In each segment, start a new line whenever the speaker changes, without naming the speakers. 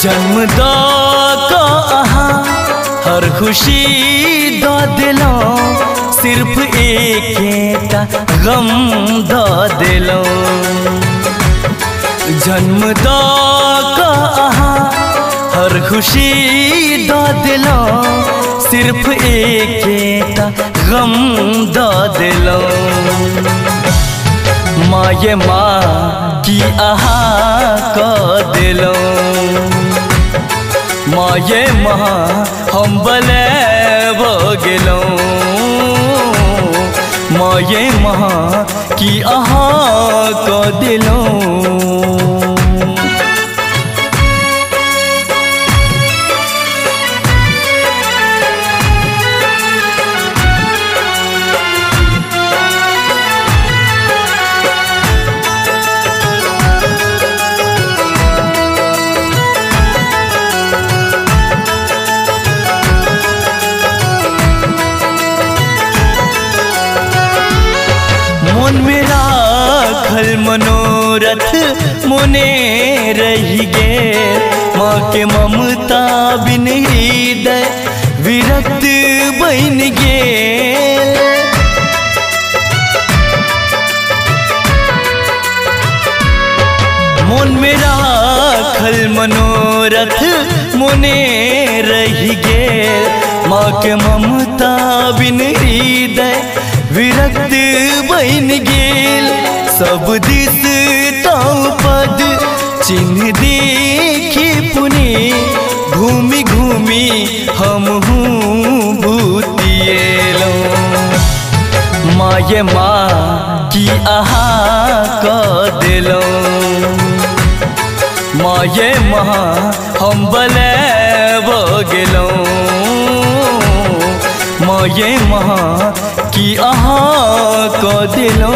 जन्म द को अहाँ हर खुशी द दिलो सिर्फ एकेटा गम द दिलो जन्म द को अहाँ हर खुशी द दिलो सिर्फ एकेटा गम द दिलो माँ ये माँ की अहाँ को दिलो माँ ये माँ हम बले गेलो माँ ये माँ की अहाँ को दिलो मन में राखल मनोरथ मोने रही गे माँ के ममता बिन हृदय विरक्त बन गे मन में राखल मनोरथ मोने रही गे माँ के ममता बिन हृदय विरक्त बन गेल सब दिस ताऊ पद चिन्ह देखी पुने घूमी घूमी हम भूतिएलो माँ ये माँ की अहाँ को दिलो माँ ये माँ हम बले गेलो माँ ये माँ की अहाँ को दिलो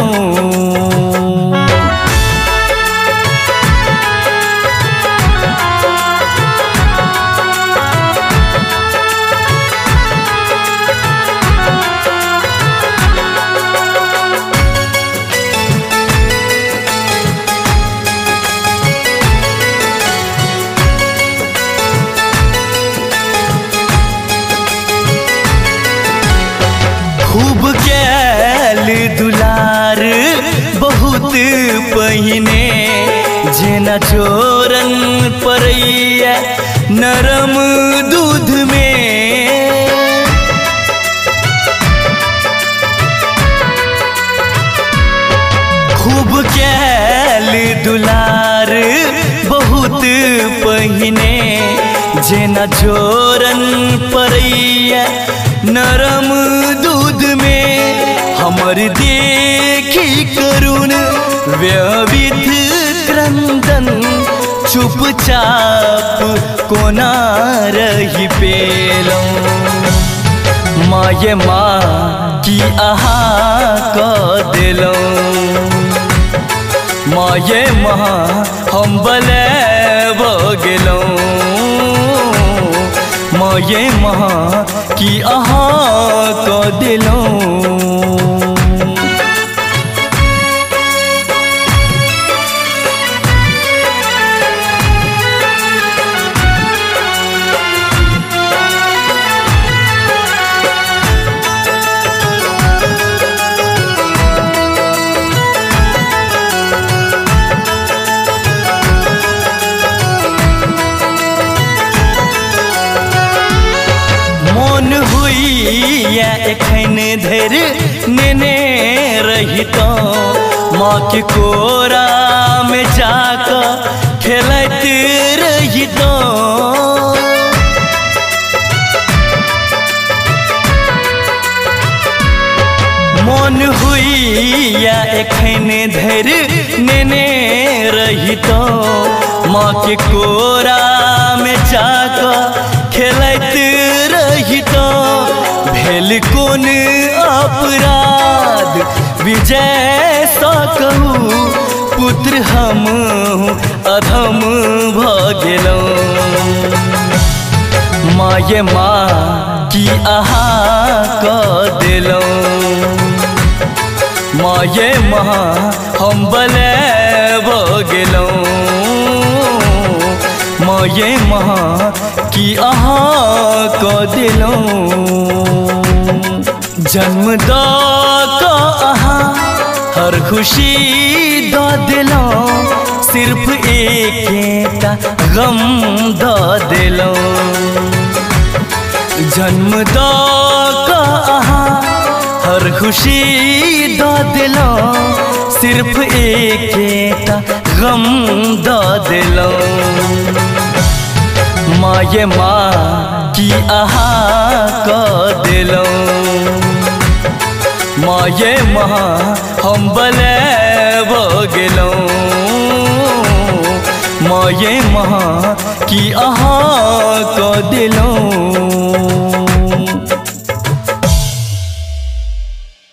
खूब कैल दुलार बहुत पहिने जेना चोरन परैया नरम दूध में खूब कैल दुलार बहुत पहिने जेना चोरन परैया नरम दूध में हमर देखी करुण व्यवित क्रंदन चुपचाप कोना रही पेलो माँ ये माँ की अहाँ को दिलो माँ ये माँ हम बले गेलो माँ ये माँ की अहाँ को दिलो मन हुई या एखन धर नेने रही तो माँ के कोरा में जाकर खेलत रही तो मन हुई या एखन धर नेने रही तो माँ के कोरा में जाकर खेलत रही तो भेल कोन अपराध विजय सा कहूँ पुत्र हम अधम भ गेलो माँ ये माँ की अहाँ को दिलो माँ ये माँ हम बले गेलो माये महा कि अहा को दिलों जन्म दा का अहा हर खुशी दा दिलों सिर्फ एक गम दा दिलों जन्म दा का अहा हर खुशी दा दिलों सिर्फ एक गम दा दिलों माये माँ की आहा का दिलों माये माँ हम बले वो गिलों माये माँ की आहा का दिलों